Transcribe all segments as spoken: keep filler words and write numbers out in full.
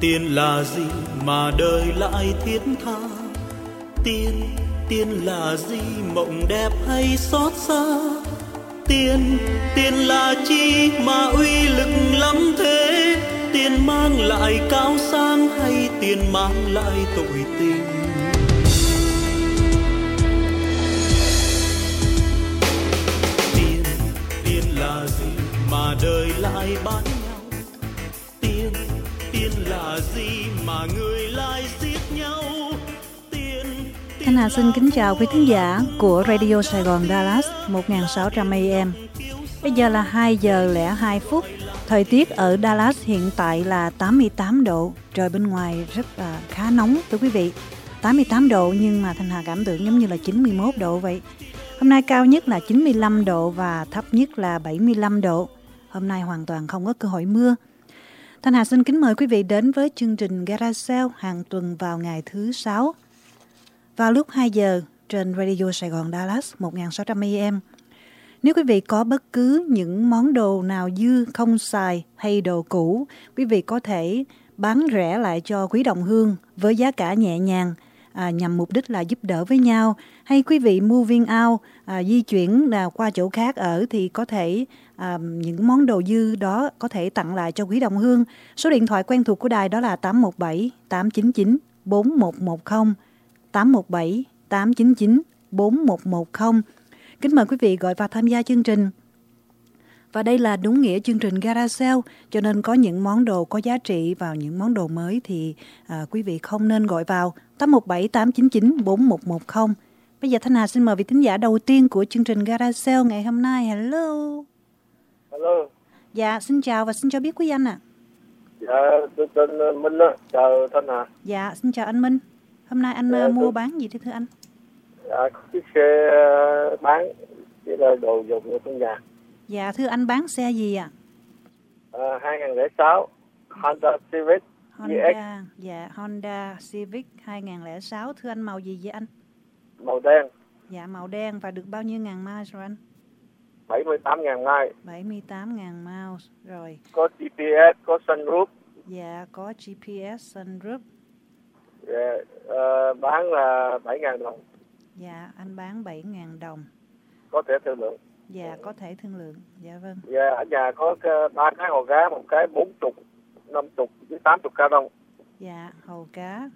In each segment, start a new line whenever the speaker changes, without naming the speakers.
Tiền là gì mà đời lại thiết tha? Tiền, tiền là gì mộng đẹp hay xót xa? Tiền, tiền là chi mà uy lực lắm thế? Tiền mang lại cao sang hay tiền mang lại tội tình? Tiền, tiền là gì mà đời lại bán nhau? Tiền, tiền là gì mà người lại giết nhau? Tiền, tiền
Thanh Hà xin kính chào quý thính giả của Radio Sài Gòn Dallas một nghìn sáu trăm A M. Bây giờ là hai giờ lẻ hai phút. Thời tiết ở Dallas hiện tại là tám mươi tám độ. Trời bên ngoài rất là khá nóng thưa quý vị. tám mươi tám độ nhưng mà Thanh Hà cảm tưởng giống như là chín mươi mốt độ vậy. Hôm nay cao nhất là chín mươi lăm độ và thấp nhất là bảy mươi lăm độ. Hôm nay hoàn toàn không có cơ hội mưa. Thanh Hà xin kính mời quý vị đến với chương trình Garage Sale hàng tuần vào ngày thứ sáu vào lúc hai giờ trên Radio Sài Gòn Dallas một nghìn sáu trăm A M. Nếu quý vị có bất cứ những món đồ nào dư, không xài hay đồ cũ, quý vị có thể bán rẻ lại cho quý đồng hương với giá cả nhẹ nhàng, à, nhằm mục đích là giúp đỡ với nhau. Hay quý vị moving out, à, di chuyển à, qua chỗ khác ở thì có thể à, những món đồ dư đó có thể tặng lại cho quý đồng hương. Số điện thoại quen thuộc của đài đó là tám một bảy tám chín chín bốn một một không, tám một bảy tám chín chín bốn một một không. Kính mời quý vị gọi vào tham gia chương trình. Và đây là đúng nghĩa chương trình Garage Sale, cho nên có những món đồ có giá trị vào những món đồ mới thì à, quý vị không nên gọi vào tám một bảy tám chín chín bốn một một không. Bây giờ Thanh Hà xin mời vị thính giả đầu tiên của chương trình Garage Sale ngày hôm nay. Hello.
Hello.
Dạ, xin chào và xin cho biết quý anh ạ. À.
Dạ, tôi tên Minh đó. Chào Thanh Hà.
Dạ, xin chào anh Minh. Hôm nay anh dạ, mua tôi... bán gì thế thưa anh?
Dạ, có chiếc xe bán cái là đồ dùng ở trong nhà.
Dạ, thưa anh bán xe gì ạ?
À? À, hai không không sáu Honda Civic
Honda,
giê ích.
Dạ, Honda Civic hai không không sáu. Thưa anh màu gì vậy anh?
Màu đen.
Dạ, màu đen và được bao nhiêu ngàn miles rồi anh?
bảy mươi tám ngàn miles.
bảy mươi tám ngàn miles rồi.
Có giê pê ét, có sunroof.
Dạ, có giê pê ét, sunroof.
Dạ, uh, bán là bảy ngàn đồng.
Dạ, anh bán bảy ngàn đồng.
Có thể thương lượng.
Dạ, có thể thương lượng. Dạ vâng.
Dạ, ở nhà có ba cái hồ cá, một cái bốn mươi, năm mươi với tám mươi ca đông.
Dạ, hồ cá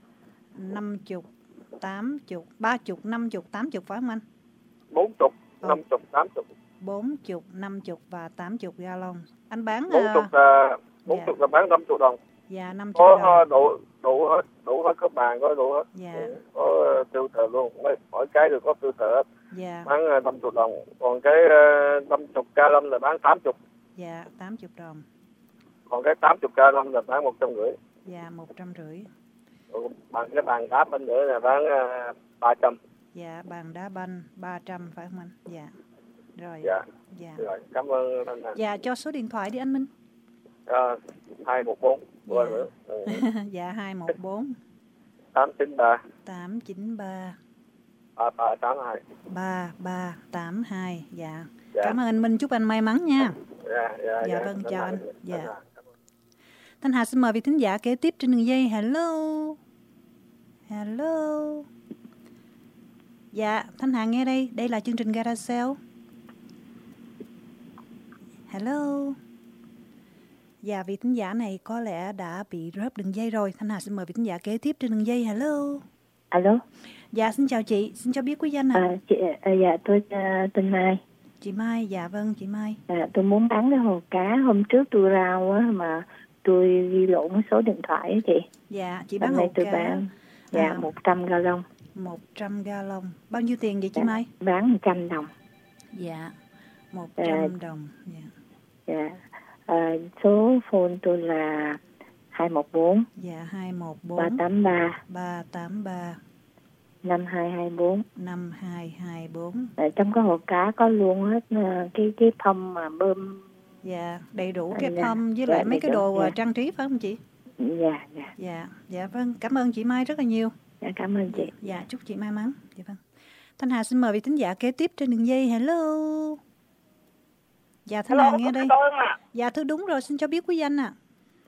năm mươi, tám mươi, ba mươi, năm mươi, tám mươi phải không anh?
bốn mươi, năm mươi, tám mươi.
bốn mươi, năm mươi và tám mươi gallon. Anh bán
bốn mươi, uh, bốn mươi dạ. Là bán năm mươi đồng.
Dạ, năm mươi
có
đồng.
đủ đủ hết, đủ hết các bàn có đủ hết.
Dạ.
Có filter luôn, mỗi cái đều có filter hết.
Dạ.
Bán năm mươi đồng, còn cái năm mươi ca lâm là bán tám mươi.
Dạ, tám mươi đồng.
Còn cái tám mươi ca lâm là bán một trăm rưỡi.
Dạ, một trăm rưỡi.
Bằng cái bàn đá banh nữa là bán uh, ba trăm.
Dạ, bàn đá banh ba trăm phải không anh? Dạ. Rồi.
Dạ.
Dạ.
Rồi, cảm ơn anh.
Dạ, cho số điện thoại đi anh Minh.
À, hai một bốn.
Dạ. Ừ. Dạ, hai một bốn
tám chín ba
tám chín ba
ba ba tám hai
ba ba tám hai. Dạ.
Dạ.
Cảm ơn anh Minh, chúc anh may mắn nha.
Dạ, dạ,
dạ
dạ
vâng, chào anh. Dạ.
Dạ.
Thanh Hà xin mời vị thính giả kế tiếp trên đường dây. Hello. Hello. Dạ, Thanh Hà nghe đây, đây là chương trình Garage Sale. Hello. Dạ, vị thính giả này có lẽ đã bị rớt đường dây rồi. Thanh Hà xin mời vị thính giả kế tiếp trên đường dây. Hello.
Alo.
Dạ, xin chào chị. Xin cho biết quý danh ạ.
À, chị, à, dạ, tôi uh, tên Mai.
Chị Mai, dạ vâng, chị Mai.
À, tôi muốn bán cái hồ cá. Hôm trước tôi rao á, mà tôi ghi lộn số điện thoại á chị.
Dạ, chị bán hồ
tôi
cá.
Bán, dạ, à, một trăm gallon.
một trăm gallon. Bao nhiêu tiền vậy chị
dạ,
Mai?
Bán một trăm đồng.
Dạ, một trăm
à,
đồng. Dạ.
Dạ. À, số phone tôi là hai một bốn.
Dạ, hai một bốn
ba tám ba
ba tám ba
năm hai hai bốn
năm hai hai bốn.
À, trong cái hồ cá có luôn hết cái cái pump mà bơm.
Dạ, đầy đủ cái
dạ,
pump với
dạ,
lại mấy cái đồ
dạ.
trang trí phải không chị?
Dạ, dạ.
Dạ, dạ vâng, cảm ơn chị Mai rất là nhiều.
Dạ, cảm ơn chị.
Dạ, chúc chị may mắn. Dạ vâng. Thanh Hà xin mời vị thính giả kế tiếp trên đường dây. Hello. Dạ, Thanh Hà nghe đây. Dạ, thưa đúng rồi, xin cho biết quý danh ạ. À.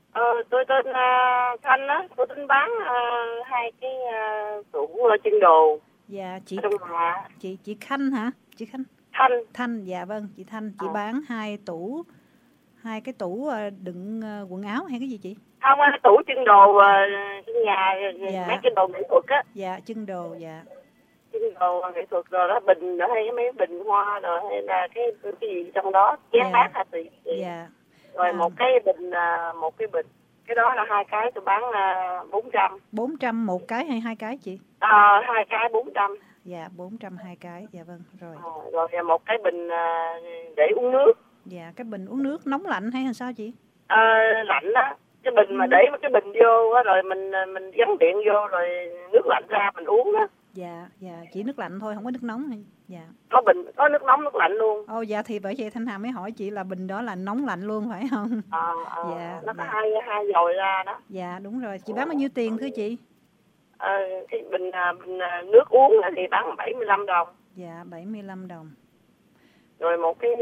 Ờ, tôi tên uh, Thanh á, tôi tính bán uh, hai cái uh, tủ uh, trưng đồ.
Dạ, chị
Trong nhà.
chị chị Khanh hả? Chị Khanh.
Thanh.
Thanh, dạ vâng, chị Thanh, chị
à.
bán hai tủ, hai cái tủ uh, đựng uh, quần áo hay cái gì chị?
Không, tủ trưng đồ uh, trong nhà,
dạ.
mấy cái đồ nghệ thuật á.
Dạ, trưng đồ, dạ.
Trưng đồ nghệ thuật rồi đó, bình đó, hay mấy bình hoa rồi, hay là cái cái gì trong đó, chén
dạ.
bát hả chị?
Dạ.
Rồi
à.
một cái bình, uh, một cái bình. Cái đó là hai cái tôi bán uh, bốn trăm.
bốn trăm một cái hay hai cái chị?
Ờ, hai cái bốn trăm.
Dạ, bốn trăm hai cái, dạ vâng, rồi.
À, rồi một cái bình uh, để uống nước.
Dạ, cái bình uống nước nóng lạnh hay là sao chị?
Ờ, lạnh đó. Cái bình mà để cái bình vô á, rồi mình mình gắn điện vô rồi nước lạnh ra mình uống đó.
Dạ, dạ, chỉ nước lạnh thôi, không có nước nóng hay? Dạ.
Có bình, có nước nóng, nước lạnh luôn.
Ồ, dạ thì bởi vậy Thanh Hà mới hỏi chị là bình đó là nóng lạnh luôn phải không?
Ờ, à,
dạ,
nó có
dạ.
hai hai dồi ra đó.
Dạ, đúng rồi. Chị bán bao nhiêu tiền thưa chị?
Ờ, cái bình, bình nước uống thì bán bảy mươi lăm đồng.
Dạ, bảy mươi lăm đồng.
Rồi một cái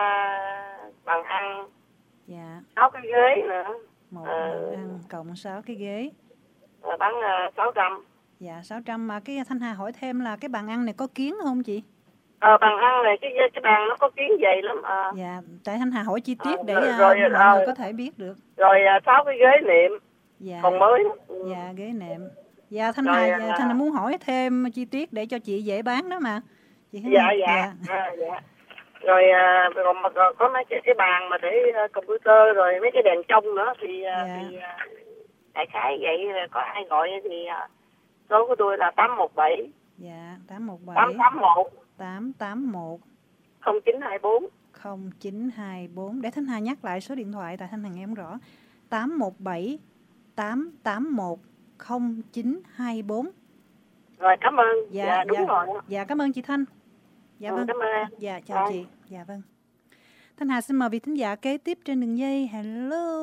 uh, bàn ăn.
Dạ.
sáu cái ghế nữa.
Một
uh,
bàn ăn cộng sáu cái ghế.
Uh, bán uh, sáu trăm.
Dạ, sáu trăm. Mà cái Thanh Hà hỏi thêm là cái bàn ăn này có kiến không chị?
Ờ, bàn ăn này, cái cái bàn nó có kiến dày lắm. À.
Dạ, tại Thanh Hà hỏi chi tiết để
rồi,
uh,
rồi,
mọi
rồi,
người có thể biết được.
Rồi sáu cái ghế nệm.
Dạ.
Còn mới.
Dạ, ghế nệm. Dạ, Thanh Hà,
rồi,
Thanh Hà muốn hỏi thêm chi tiết để cho chị dễ bán đó mà. Chị
dạ, dạ, dạ. À, dạ. Rồi còn mà có mấy cái, cái bàn mà để computer rồi mấy cái đèn trông nữa thì, dạ. thì đại khái vậy có ai gọi thì số của tôi là tám một bảy.
Dạ, tám một bảy.
tám tám một.
tám tám một.
không chín hai bốn.
không chín hai bốn. Để Thanh Hà nhắc lại số điện thoại tại Thanh Hà nghe không rõ. tám một bảy tám tám một không chín hai bốn.
Rồi, cảm ơn.
Dạ,
dạ đúng
dạ,
rồi.
Dạ, cảm ơn chị Thanh. Dạ
ừ,
vâng.
Cảm ơn.
Dạ, chào à. chị. Dạ vâng. Thanh Hà xin mời vị thính giả kế tiếp trên đường dây. Hello.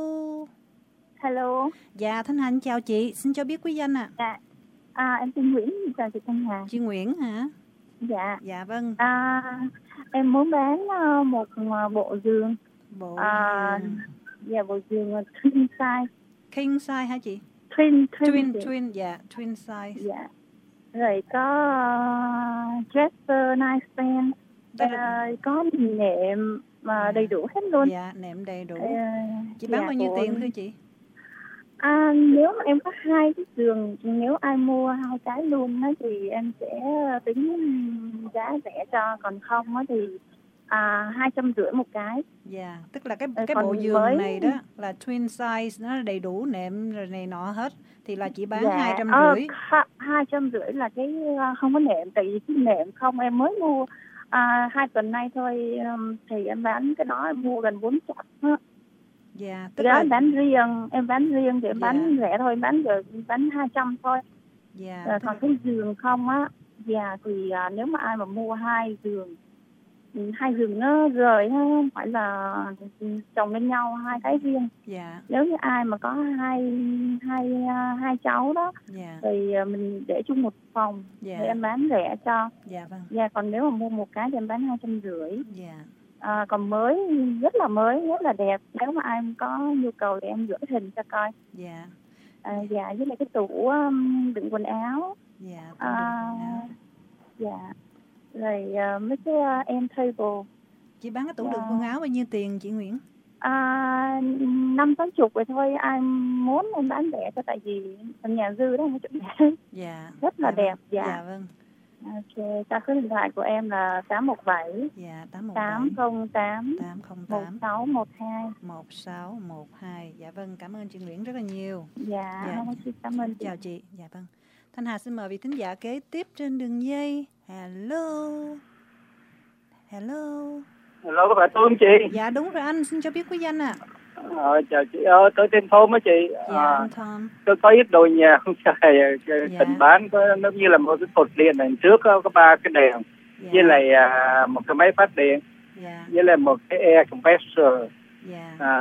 Hello.
Dạ, Thanh Hà chào chị. Xin cho biết quý danh ạ. À.
Dạ. À, em tên Nguyễn. Chào chị Thanh Hà.
Chị Nguyễn hả?
Dạ.
Dạ vâng.
À, em muốn bán một bộ giường.
Bộ
à, giường. Dạ, bộ giường king size.
King size hả chị?
Twin, twin,
twin, twin, dạ, twin size.
Dạ. Rồi có uh, dresser, nightstand, uh, có nệm mà đầy đủ hết luôn.
Dạ, nệm đầy đủ.
Uh,
chị bán dạ, bao nhiêu của... tiền thưa chị?
À, nếu mà em có hai cái giường, nếu ai mua hai cái luôn á thì em sẽ tính giá rẻ cho, còn không á thì à, hai trăm rưỡi một cái.
Dạ, tức là cái cái bộ giường với... này đó là twin size, nó đầy đủ nệm rồi này nọ hết thì là chỉ bán hai trăm rưỡi.
Hai trăm rưỡi là cái không có nệm, tại vì cái nệm không em mới mua à, hai tuần nay thôi thì em bán cái đó em mua gần bốn trăm.
Dạ,
tức là em bán riêng, em bán riêng thì em dạ. bán rẻ thôi, bán giờ bán hai trăm thôi.
Dạ.
À, còn cái giường không á, dạ thì à, nếu mà ai mà mua hai giường, hai giường nó rời nó không phải là chồng lên nhau hai cái riêng.
Dạ.
Nếu như ai mà có hai hai hai cháu đó, dạ. thì mình để chung một phòng, dạ. thì em bán rẻ cho.
Dạ vâng.
Dạ, còn nếu mà mua một cái thì em bán hai trăm rưỡi.
Dạ.
À, còn mới, rất là mới, rất là đẹp. Nếu mà ai có nhu cầu thì em gửi hình cho coi.
Dạ.
À, dạ, với lại cái tủ um, đựng quần áo.
Dạ, tủ
à,
đựng quần áo.
Dạ. Rồi uh, mấy cái uh, end table.
Chị bán cái tủ đựng quần áo bao nhiêu tiền chị Nguyễn?
À, năm sáu chục rồi thôi. Ai muốn em bán rẻ cho, tại vì nhà dư đó không có chỗ để.
Dạ.
Rất là
dạ
đẹp. Dạ.
Dạ vâng.
Ok, ta số điện thoại của em là tám một bảy.
Dạ, tám một bảy.
tám không tám.
tám không tám.
một sáu một hai.
một sáu một hai. Dạ vâng, cảm ơn chị Nguyễn rất là nhiều.
Dạ, dạ. Không, cảm ơn chị.
Chào chị. Dạ vâng. Thanh Hà xin mời vị thính giả kế tiếp trên đường dây. Hello. Hello.
Hello, có phải tôi không chị?
Dạ đúng rồi anh, xin cho biết quý danh ạ. À.
Ờ, chào chị, ờ, tôi tên Thôm á chị.
Dạ,
à,
anh Thôm.
Tôi có ít đồ nhà không xài,
dạ.
tình bán có nó như là một cái cột điện đằng trước có, có ba cái đèn, dạ. với lại à, một cái máy phát điện, dạ. với lại một cái air compressor, dạ. à,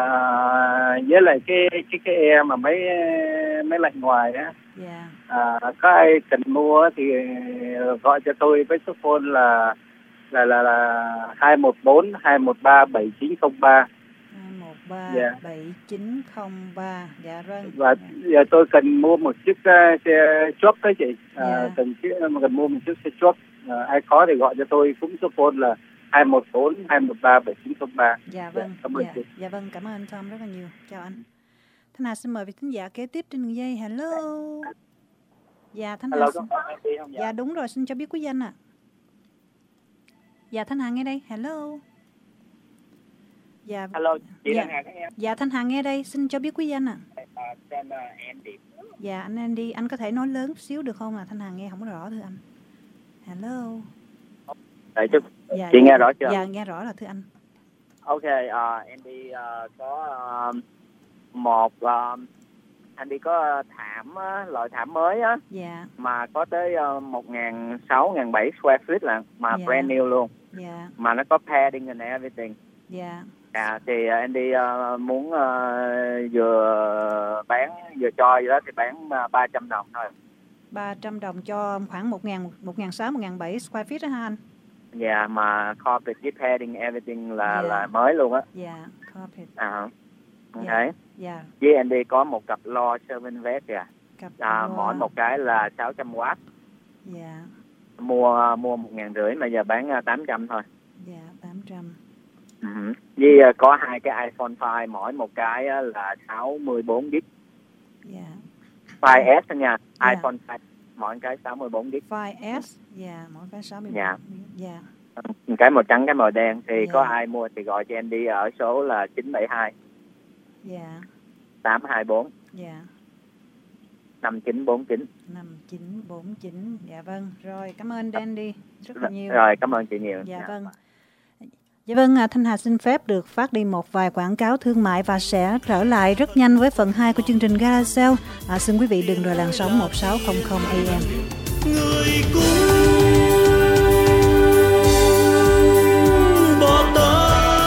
với lại cái cái cái air mà mấy mấy lạnh ngoài á.
dạ.
à, có ai cần mua thì gọi cho tôi với số phone là là là là hai một bốn hai một ba bảy chín không ba.
hai một ba bảy chín không ba. Dạ vâng.
Và giờ tôi cần mua một chiếc uh, xe truck đấy chị. Uh,
dạ.
cần, cần mua một chiếc xe truck. Uh, ai có thì gọi cho tôi, cũng số phone là hai một bốn hai một ba bảy chín không ba.
Dạ vâng.
Dạ, cảm ơn
dạ,
chị.
dạ vâng, cảm ơn anh Tom rất là nhiều. Chào anh. Thanh Hà xin mời vị thính giả kế tiếp trên đường dây. Hello. Dạ Thanh Hà.
Hello,
xin...
không
dạ? dạ đúng rồi, xin cho biết quý danh ạ. À. Dạ Thanh Hà nghe đây. Hello. Dạ.
Hello, chị
dạ.
Thanh Hà nghe.
Dạ Thanh Hà nghe đây, xin cho biết quý danh ạ.
À, tên là Andy.
Dạ anh Andy, anh có thể nói lớn xíu được không ạ? Thanh Hà nghe không có rõ thưa anh. Hello.
Đấy, chứ.
Dạ,
chị
dạ,
nghe rõ chưa?
Dạ nghe rõ là thưa anh.
Ok, uh, Andy uh, có uh, một uh, Andy có thảm uh, loại thảm mới á.
Dạ.
Mà có tới uh, một nghìn sáu trăm, một nghìn bảy trăm square feet là mà
dạ.
brand new luôn.
Dạ.
Mà nó có padding and everything.
Dạ.
À, thì uh, Andy uh, muốn uh, vừa bán vừa cho gì đó thì bán uh, ba trăm đồng thôi.
ba trăm đồng cho khoảng một nghìn một nghìn sáu trăm, một nghìn bảy trăm square feet đó ha anh.
Dạ, yeah, mà carpet với padding everything là
yeah.
là mới luôn á.
Dạ, yeah, carpet.
À, ok.
Dạ. Yeah. Yeah.
Với Andy có một cặp lo serving vest kìa.
Cặp
à,
lo...
mỗi một cái là sáu trăm watt.
Dạ. Yeah.
Mua mua một ngàn rưỡi mà giờ bán tám trăm thôi.
Dạ, yeah, tám trăm.
Uh-huh. Với uh, có hai cái iPhone năm, mỗi một cái uh, là sáu mươi bốn gi-ga-bai.
Dạ.
năm ét đó nha.
Yeah.
iPhone năm, mỗi cái sáu mươi bốn gi-ga-bai.
năm ét, dạ, yeah, mỗi cái sáu mươi bốn.
Dạ.
Dạ. Yeah.
Cái màu trắng, cái màu đen thì
yeah.
có ai mua thì gọi cho Andy ở số là chín bảy hai.
Dạ.
tám hai bốn.
Dạ.
năm chín bốn chín.
năm chín bốn chín. Dạ vâng. Rồi, cảm ơn Andy rất là nhiều.
Rồi, cảm ơn chị nhiều.
Dạ, dạ. vâng. Dạ vâng, Thanh Hà xin phép được phát đi một vài quảng cáo thương mại và sẽ trở lại rất nhanh với phần hai của chương trình Gala Sale. À, xin quý vị đừng rời làn sóng một sáu không không A M.
Người cũ bỏ ta.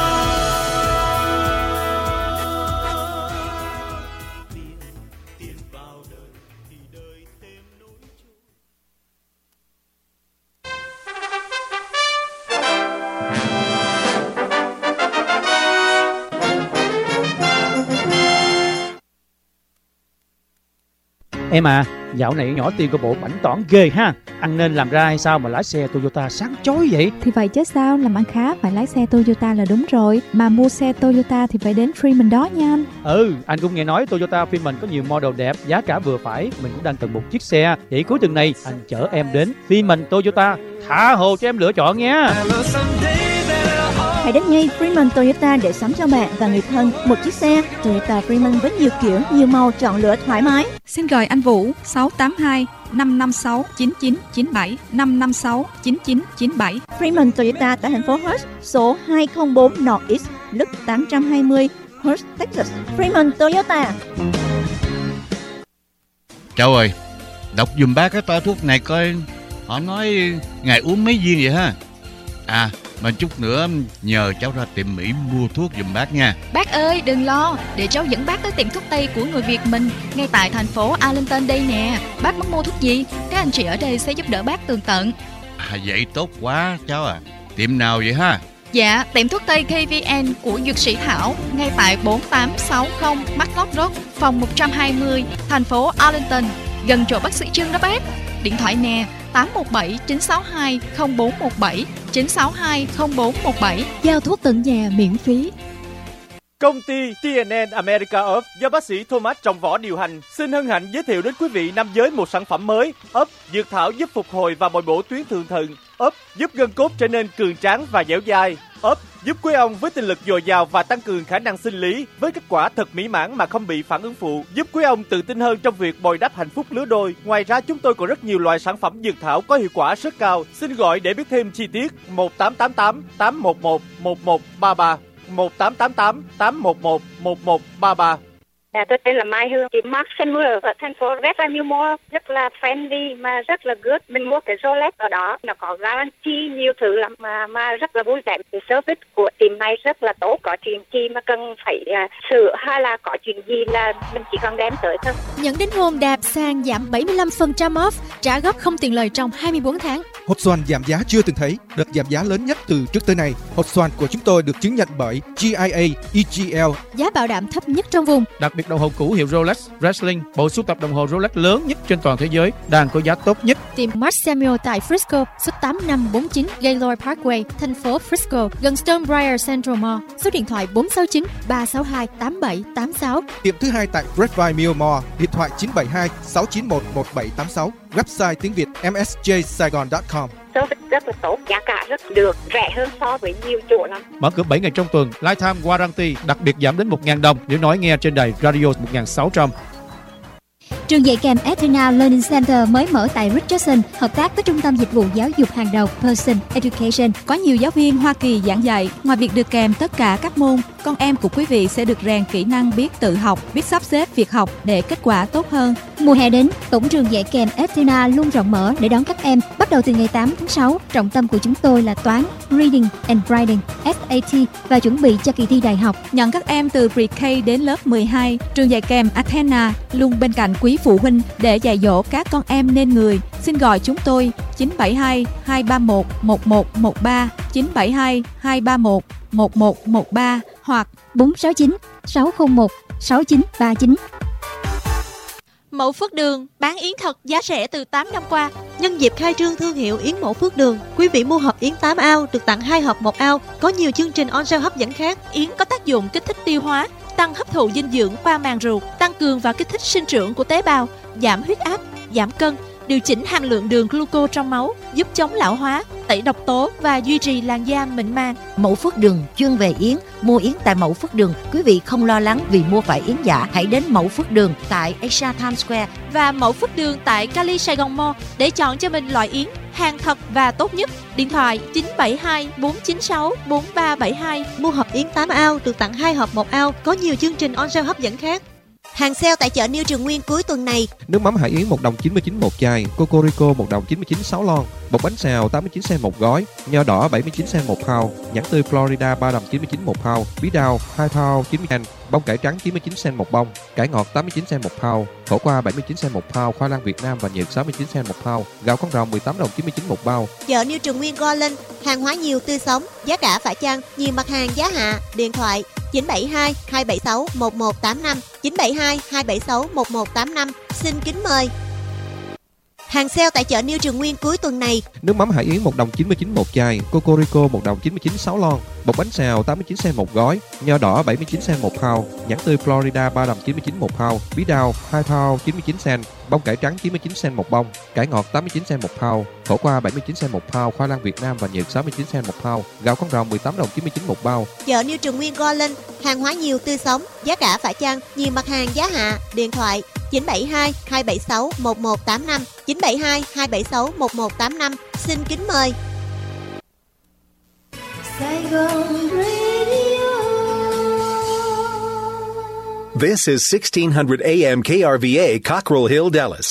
Em à, dạo này nhỏ Tiên có bộ bảnh tỏn ghê ha. Anh nên làm ra hay sao mà lái xe Toyota sáng chói vậy?
Thì vậy chứ sao, làm ăn khá phải lái xe Toyota là đúng rồi. Mà mua xe Toyota thì phải đến Freeman đó nha anh.
Ừ, anh cũng nghe nói Toyota Freeman có nhiều model đẹp, giá cả vừa phải. Mình cũng đang cần một chiếc xe. Vậy cuối tuần này anh chở em đến Freeman Toyota, tha hồ cho em lựa chọn nha.
Hãy đến ngay Freeman Toyota để sắm cho bạn và người thân một chiếc xe Toyota Freeman với nhiều kiểu, nhiều màu chọn lựa thoải mái.
Xin gọi anh Vũ sáu tám hai năm năm sáu chín chín chín bảy năm năm sáu chín chín chín bảy.
Freeman Toyota tại thành phố Hurst, số hai không bốn North East, Loop tám trăm hai mươi, Hurst, Texas. Freeman Toyota.
Cháu ơi, đọc dùm bác cái toa thuốc này coi, họ nói ngày uống mấy viên vậy ha. À, mà chút nữa nhờ cháu ra tiệm Mỹ mua thuốc giùm bác nha.
Bác ơi đừng lo, để cháu dẫn bác tới tiệm thuốc Tây của người Việt mình ngay tại thành phố Arlington đây nè. Bác muốn mua thuốc gì, các anh chị ở đây sẽ giúp đỡ bác tường tận.
À vậy tốt quá cháu à. Tiệm nào vậy ha?
Dạ, tiệm thuốc Tây K V N của Dược sĩ Thảo ngay tại bốn tám sáu không Matlock Road, phòng một trăm hai mươi, thành phố Arlington, gần chỗ bác sĩ Trương đó bác. Điện thoại nè tám một bảy chín sáu hai không bốn một bảy chín sáu hai không bốn một bảy.
Giao thuốc tận nhà miễn phí.
Công ty T and N America Earth do bác sĩ Thomas Trọng Võ điều hành xin hân hạnh giới thiệu đến quý vị nam giới một sản phẩm mới. ấp dược thảo giúp phục hồi và bồi bổ tuyến thượng thận. ấp giúp gân cốt trở nên cường tráng và dẻo dai. ấp giúp quý ông với tinh lực dồi dào và tăng cường khả năng sinh lý với kết quả thật mỹ mãn mà không bị phản ứng phụ, giúp quý ông tự tin hơn trong việc bồi đắp hạnh phúc lứa đôi. Ngoài ra chúng tôi còn rất nhiều loại sản phẩm dược thảo có hiệu quả rất cao. Xin gọi để biết thêm chi tiết một tám tám tám tám một một một một ba ba một tám tám tám tám một một một một ba ba.
Dạ, tôi tên là Mai Hương, chị Mark Samuel ở thành phố West Milmore, rất là friendly mà rất là good. Mình mua cái Rolex ở đó, nó có guarantee nhiều thứ lắm mà mà rất là vui vẻ. Cái service của team này rất là tốt, có chuyện chi mà cần phải uh, sửa hay là có chuyện gì là mình chỉ cần đem tới thôi.
Nhận đính hôn đạp sang giảm bảy mươi lăm phần trăm off, trả góp không tiền lời trong hai mươi bốn tháng.
Hộp xoàn giảm giá chưa từng thấy, đợt giảm giá lớn nhất từ trước tới nay. Hộp xoàn của chúng tôi được chứng nhận bởi giê i a E G L.
Giá bảo đảm thấp nhất trong vùng.
Đặc biệt đồng hồ cũ hiệu Rolex Breitling, bộ sưu tập đồng hồ Rolex lớn nhất trên toàn thế giới, đang có giá tốt nhất.
Tiệm Mark Samuel tại Frisco, số tám năm bốn chín Gaylord Parkway, thành phố Frisco, gần Stonebriar Central Mall. Số điện thoại bốn sáu chín ba sáu hai tám bảy tám sáu.
Tiệm thứ hai tại Grapevine Millmore, điện thoại chín bảy hai sáu chín một một bảy tám sáu. Website tiếng Việt m s j saigon chấm com.
Service rất là tốt, giá cả rất được, rẻ hơn so với nhiều chỗ lắm.
Mở cửa bảy ngày trong tuần, lifetime warranty, đặc biệt giảm đến một nghìn đồng nếu nói nghe trên đài radio một nghìn sáu trăm.
Trường dạy kèm Athena Learning Center mới mở tại Richardson, hợp tác với Trung tâm Dịch vụ Giáo dục hàng đầu Pearson Education.
Có nhiều giáo viên Hoa Kỳ giảng dạy. Ngoài việc được kèm tất cả các môn, con em của quý vị sẽ được rèn kỹ năng biết tự học, biết sắp xếp việc học để kết quả tốt hơn.
Mùa hè đến, Tổng trường dạy kèm Athena luôn rộng mở để đón các em. Bắt đầu từ ngày tám tháng sáu, trọng tâm của chúng tôi là toán, reading and writing, S A T và chuẩn bị cho kỳ thi đại học.
Nhận các em từ pre-K đến lớp mười hai, trường dạy kèm Athena luôn bên cạnh quý phụ huynh để dạy dỗ các con em nên người. Xin gọi chúng tôi chín bảy hai hai ba một một một một ba, chín bảy hai hai ba một một một một ba hoặc
bốn sáu chín sáu không một sáu chín ba chín.
Mẫu Phước Đường bán yến thật giá rẻ từ tám năm qua. Nhân dịp khai trương thương hiệu yến Mẫu Phước Đường, quý vị mua hộp yến tám ao được tặng hai hộp một ao. Có nhiều chương trình on sale hấp dẫn khác. Yến có tác dụng kích thích tiêu hóa, tăng hấp thụ dinh dưỡng qua màng ruột, tăng cường và kích thích sinh trưởng của tế bào, giảm huyết áp, giảm cân, điều chỉnh hàm lượng đường gluco trong máu, giúp chống lão hóa, tẩy độc tố và duy trì làn da mịn màng.
Mẫu Phước Đường chuyên về yến. Mua yến tại Mẫu Phước Đường, quý vị không lo lắng vì mua phải yến giả. Hãy đến Mẫu Phước Đường tại Asia Times Square
và Mẫu Phước Đường tại Cali Sài Gòn Mall để chọn cho mình loại yến hàng thật và tốt nhất. Điện thoại chín bảy hai bốn chín sáu bốn ba bảy hai. Mua hộp yến tám ao được tặng hai hộp một ao. Có nhiều chương trình on sale hấp dẫn khác.
Hàng sale tại chợ New Trường Nguyên cuối tuần này.
Nước mắm Hải Yến một đồng chín mươi chín một chai, Cocorico một đồng chín mươi chín sáu lon, bột bánh xèo tám mươi chín sen một gói, nho đỏ bảy mươi chín sen một pound, nhãn tươi Florida ba đồng chín mươi chín một pound, bí đao hai pound chín mươi sen, bông cải trắng chín mươi chín sen một bông, cải ngọt tám mươi chín sen một pound, khổ qua bảy mươi chín sen một pound, khoai lang Việt Nam và nhật sáu mươi chín sen một pound, gạo con rồng mười tám đồng chín mươi chín một bao.
Chợ New Trường Nguyên Garland, hàng hóa nhiều tươi sống, giá cả phải chăng, nhiều mặt hàng giá hạ. Điện thoại chín bảy hai hai bảy sáu một một tám năm, chín bảy hai hai bảy sáu một một tám năm. Xin kính mời. Hàng sale tại chợ New Trường Nguyên cuối tuần này.
Nước mắm Hải Yến một đồng chín mươi chín một chai, Cocorico một đồng chín mươi chín sáu lon, bột bánh xèo tám mươi chín sen một gói, nho đỏ bảy mươi chín sen một pound, nhãn tươi Florida ba đồng chín mươi chín một pound, bí đao hai pound chín mươi chín sen, bông cải trắng chín mươi chín sen một bông, cải ngọt tám mươi chín sen một pound, khổ qua bảy mươi chín sen một pound, khoai lang Việt Nam và nhật sáu mươi chín sen một pound, gạo con rồng mười tám đồng chín mươi chín một bao.
Chợ New Trường Nguyên Garland, hàng hóa nhiều tươi sống, giá cả phải chăng, nhiều mặt hàng giá hạ. Điện thoại chín bảy hai hai bảy sáu một một tám năm, chín bảy hai hai bảy sáu một một tám năm. Xin kính mời. Saigon Radio.
This is sixteen hundred A M K R V A, Cockrell Hill, Dallas.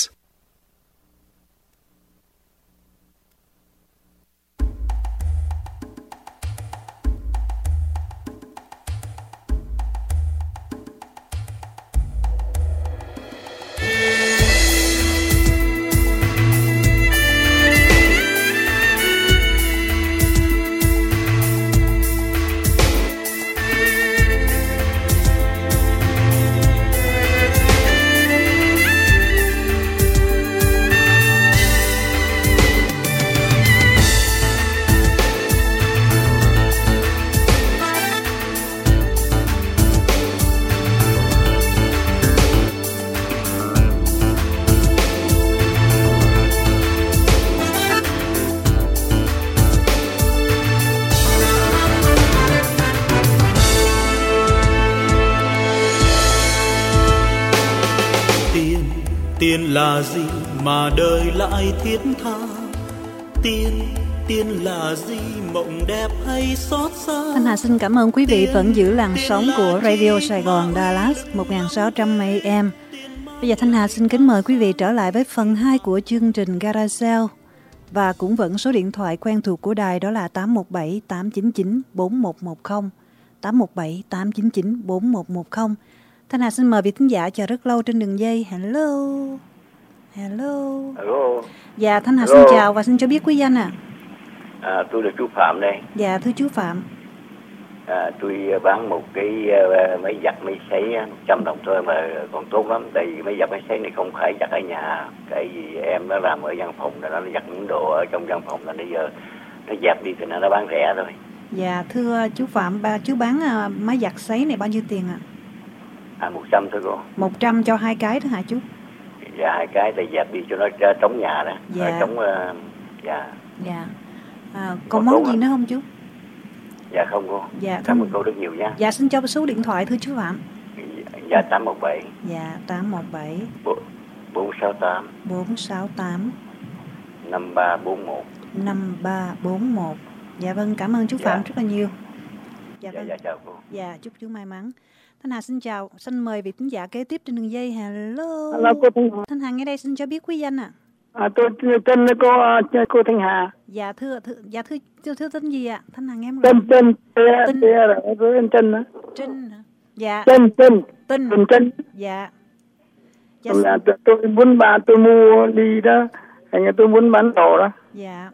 Tiền là gì mà đời lại thiết tha? Tiền, Tiên là gì mộng đẹp hay xót xa.
Thanh Hà xin cảm ơn quý vị vẫn giữ làn sóng của Radio Sài Gòn Dallas một nghìn sáu trăm A M. Bây giờ Thanh Hà xin kính mời quý vị trở lại với phần hai của chương trình Garage và cũng vẫn số điện thoại quen thuộc của đài, đó là tám một bảy tám chín chín bốn một một không, tám một bảy tám chín chín bốn một một không. Thanh Hà xin mời vị thính giả chờ rất lâu trên đường dây. Hello. Hello.
Hello.
Dạ, Thanh Hà
Hello.
xin chào và xin cho biết quý danh ạ. À.
À, tôi là chú Phạm đây.
Dạ, thưa chú Phạm.
À, tôi bán một cái uh, máy giặt máy sấy một trăm đồng thôi mà còn tốt lắm. Tại vì máy giặt máy sấy này không phải giặt ở nhà. Tại vì em nó làm ở văn phòng, nó giặt những đồ ở trong văn phòng, là bây giờ nó dẹp đi thì nó, nó bán rẻ thôi.
Dạ, thưa chú Phạm, ba chú bán uh, máy giặt sấy này bao nhiêu tiền ạ?
À, một trăm thôi cô.
Một trăm cho hai cái đó hả chú?
Dạ, hai cái tại dẹp đi cho nó trống nhà đó.
Dạ.
Trống, uh, dạ.
Dạ. À, còn món gì nữa không chú?
Dạ không cô.
Dạ,
cảm ơn cô rất nhiều nha.
Dạ, xin cho số điện thoại thưa chú Phạm.
Dạ, tám một bảy.
Dạ, tám một bảy.
bốn sáu tám.
bốn sáu tám.
năm ba bốn một.
năm ba bốn một. Dạ vâng, cảm ơn chú
dạ.
Phạm rất là nhiều. Dạ,
dạ,
vâng.
dạ chào cô.
Dạ, chúc chú may mắn. Thanh Hà xin chào, xin mời vị thính giả kế tiếp trên đường dây. Hello.
Hello cô Thanh Hà.
Thanh Hà nghe đây xin cho biết quý danh ạ.
À? À, tôi tên cô cô Thanh Hà.
Dạ thưa thưa dạ thưa thưa, thưa tên gì ạ? Thanh Hà nghe em
tên tên tên tên Trinh hả?
Trinh hả? Dạ.
Trinh Trinh
Trinh
Trinh.
Dạ. Dạ.
Là tôi muốn bà tôi mua đi đó, thành ra tôi muốn bán đồ đó.
Dạ.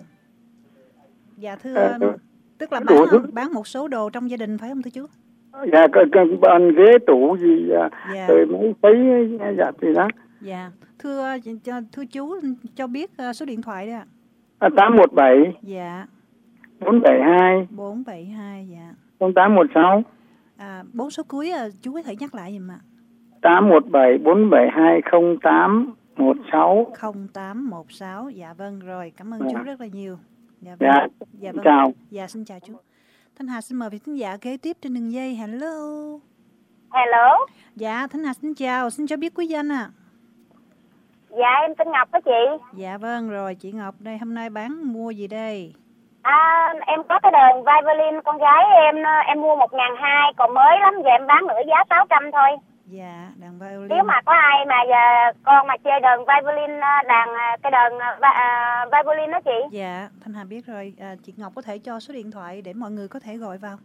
Dạ thưa à, tức là bán không? Bán một số đồ trong gia đình phải không thưa chú?
Dạ, cần bàn ghế tủ gì, dạ. Rồi mấy cái giặt gì đó.
Dạ, thưa thưa chú cho biết số điện thoại đó ạ.
À, tám một bảy.
Dạ.
bốn bảy hai.
bốn bảy hai, dạ.
không tám một sáu.
À, bốn số cuối chú có thể nhắc lại giùm ạ.
tám một bảy bốn bảy hai không tám một sáu.
không tám một sáu, dạ vâng rồi, cảm ơn dạ. chú rất là nhiều.
Dạ, vâng. dạ.
dạ vâng.
Chào.
Dạ xin chào chú. Thanh Hà xin mời vị thính giả kế tiếp trên đường dây. Hello.
Hello.
Dạ, Thanh Hà xin chào, xin cho biết quý danh ạ. À.
Dạ, em tên Ngọc đó chị.
Dạ vâng rồi, chị Ngọc đây, hôm nay bán mua gì đây?
À, em có cái đờn violin con gái em, em mua một ngàn hai trăm, còn mới lắm, giờ em bán nửa giá sáu trăm thôi.
Dạ, đàn violin.
Nếu mà có ai mà giờ con mà chơi đờn violin, đàn cái đờn uh, violin đó chị.
Dạ, Thanh Hà biết rồi, à, chị Ngọc có thể cho số điện thoại để mọi người có thể gọi vào.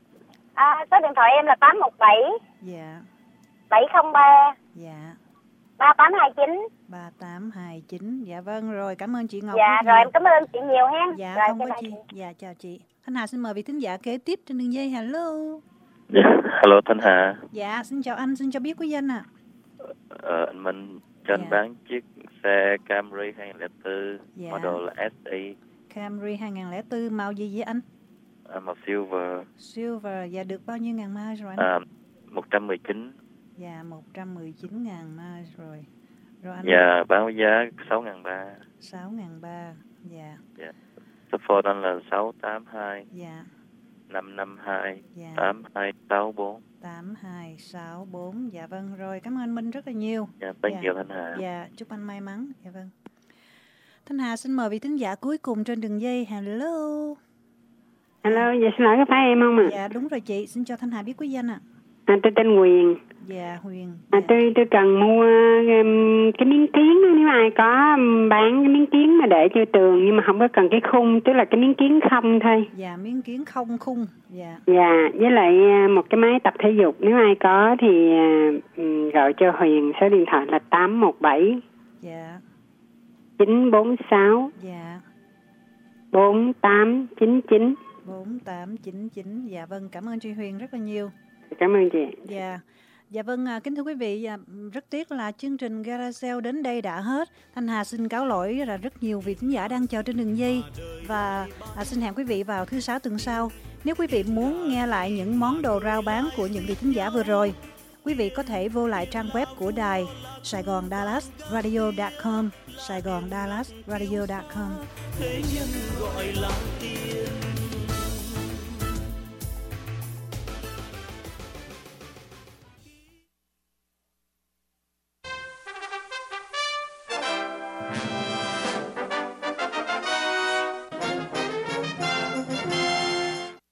À, số điện thoại em là tám một bảy.
Dạ.
bảy không ba.
Dạ.
ba tám hai chín.
ba tám hai chín. Dạ vâng rồi, cảm ơn chị Ngọc.
Dạ rồi, em cảm ơn chị nhiều ha.
Dạ,
rồi,
không có chi. Dạ, chào chị. Thanh Hà xin mời vị thính giả kế tiếp trên đường dây. Hello.
Dạ, hello Thanh Hà.
Dạ, xin chào anh, xin cho biết quý danh ạ.
À. Ờ, anh Minh cho anh dạ. bán chiếc xe Camry hai không không bốn, dạ. model là ét e.
Camry hai không không bốn, màu gì vậy anh?
À, màu silver.
Silver, dạ được bao nhiêu ngàn miles rồi anh?
À, một trăm mười chín.
Dạ, một trăm mười chín ngàn miles rồi. Rồi anh.
Dạ, bán với giá sáu ngàn ba.
sáu ngàn ba, dạ.
Dạ. Số phone anh là sáu tám hai.
Dạ.
năm năm hai.
Dạ.
tám hai sáu bốn.
tám hai sáu bốn. Dạ vâng rồi, cảm ơn anh Minh rất là nhiều.
Dạ, thank you Thanh Hà.
Dạ, chúc anh may mắn. Dạ vâng. Thanh Hà xin mời vị thính giả cuối cùng trên đường dây. Hello.
Hello, dạ xin lỗi có phải em không ạ? À?
Dạ đúng rồi chị, xin cho Thanh Hà biết quý danh ạ.
À. À, tôi tên Huyền.
Dạ Huyền.
À,
dạ.
tôi tôi cần mua um, cái miếng kiến, nếu ai có bán cái miếng kiến mà để cho tường nhưng mà không có cần cái khung, tức là cái miếng kiến không thôi.
Dạ, miếng kiến không khung. Dạ.
Dạ, với lại một cái máy tập thể dục, nếu ai có thì uh, gọi cho Huyền, số điện thoại là tám một bảy.
Dạ.
chín bốn sáu.
Dạ.
bốn tám chín chín.
bốn tám chín chín. Dạ vâng, cảm ơn chị Huyền rất là nhiều.
Cảm ơn chị.
Dạ. Dạ vâng, kính thưa quý vị, rất tiếc là chương trình Garage đến đây đã hết. Thanh Hà xin cáo lỗi là rất nhiều vị thính giả đang chờ trên đường dây. Và à, xin hẹn quý vị vào thứ sáu tuần sau. Nếu quý vị muốn nghe lại những món đồ rao bán của những vị thính giả vừa rồi, quý vị có thể vô lại trang web của đài Sài Gòn Dallas Radio chấm com, Sài Gòn Dallas Radio chấm com.
Thế nhân gọi là tiền.